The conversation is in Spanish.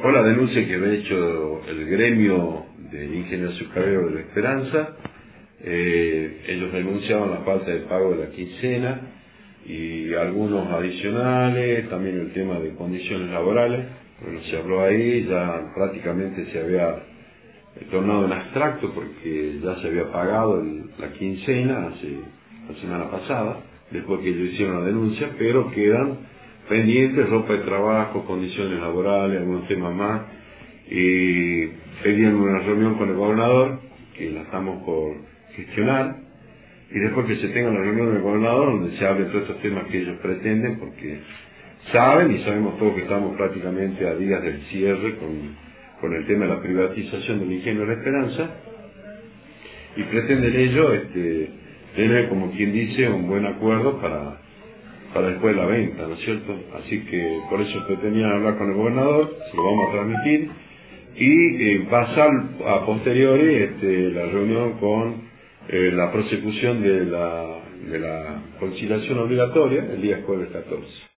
Fue la denuncia que había hecho el gremio de ingenieros azucareros de La Esperanza. Ellos denunciaban la falta de pago de la quincena y algunos adicionales, también el tema de condiciones laborales. Bueno, se habló ahí, ya prácticamente se había tornado en abstracto porque ya se había pagado la quincena la semana pasada, después que ellos hicieron la denuncia, pero quedan pendientes, ropa de trabajo, condiciones laborales, algunos temas más, y pedían una reunión con el gobernador, que la estamos por gestionar, y después que se tenga la reunión con el gobernador, donde se hable de todos estos temas que ellos pretenden, porque saben, y sabemos todos que estamos prácticamente a días del cierre con el tema de la privatización del Ingenio de La Esperanza, y pretenden ellos tener, como quien dice, un buen acuerdo para después de la venta, ¿no es cierto? Así que por eso pretendían hablar con el gobernador, se lo vamos a transmitir, y pasar a posteriori la reunión con la prosecución de la conciliación obligatoria el día jueves 14.